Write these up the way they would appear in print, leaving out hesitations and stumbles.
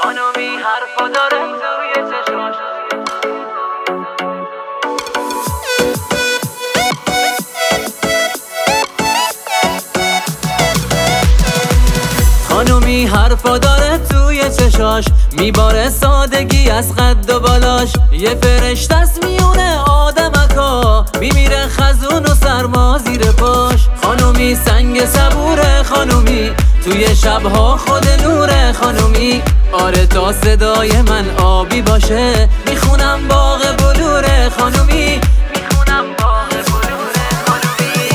خانومی حرفا داره توی چشاش. خانومی حرفا داره توی چشاش، میباره سادگی از قد و بالاش. یه فرشته است میونه آدمکا، میمیره خزون و سرما زیر پاش. خانومی سنگ صبوره، خانومی توی شبها خود نوره. خانومی آره تا صدای من آبی باشه، میخونم باغ بلوره. خانومی میخونم باغ بلوره. خانومی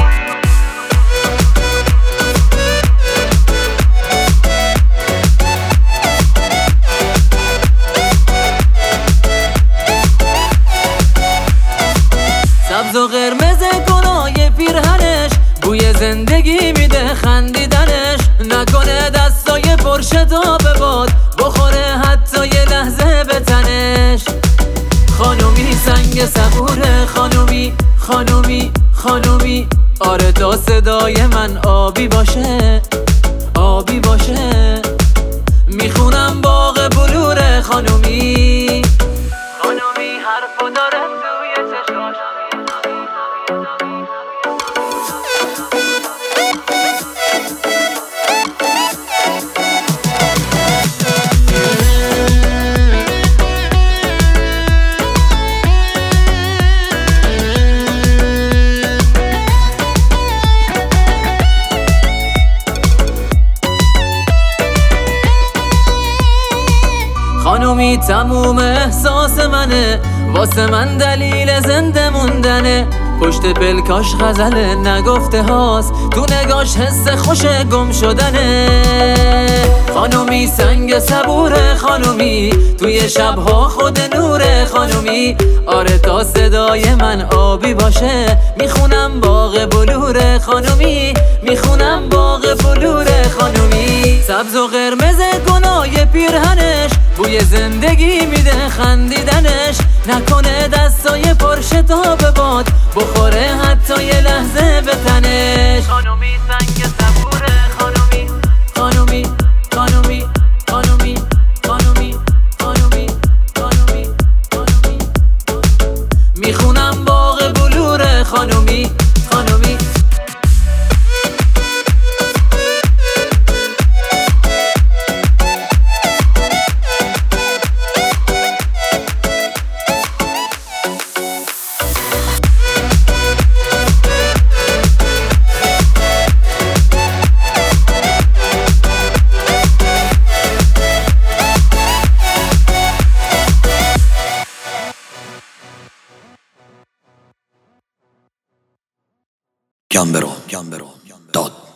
سبز و قرمز گنای پیرهنش، بوی زندگی میده خندیدنش. نکنه دستای پرشتاب باد، بخوره حتی یه لحظه به تنش. خانومی سنگ صبوره، خانومی خانومی خانومی آره تا صدای من آبی باشه، آبی باشه. میخونم باغ بلوره. خانومی خانومی حرفو داره توی چشاش. خانومی تموم احساس منه، واسه من دلیل زنده موندنه. پشت پلکاش غزل نگفته هاست، تو نگاش حس خوش گم شدنه. خانومی سنگ صبوره، خانومی توی شبها خود نوره. خانومی آره تا صدای من آبی باشه، میخونم باغ بلوره. خانومی میخونم باغ بلوره. خانومی سبز و قرمز گنای پیرهنش، بوی زندگی میده خندیدنش. نکنه دستای پرشتاب باد، بخوره حتی یه لحظه به تنش. خانومی سنگ صبوره، خانومی خانومی خانومی خانومی خانومی خانومی خانومی خانومی میخونم باغ بلوره. خانومی خانومی Gambero.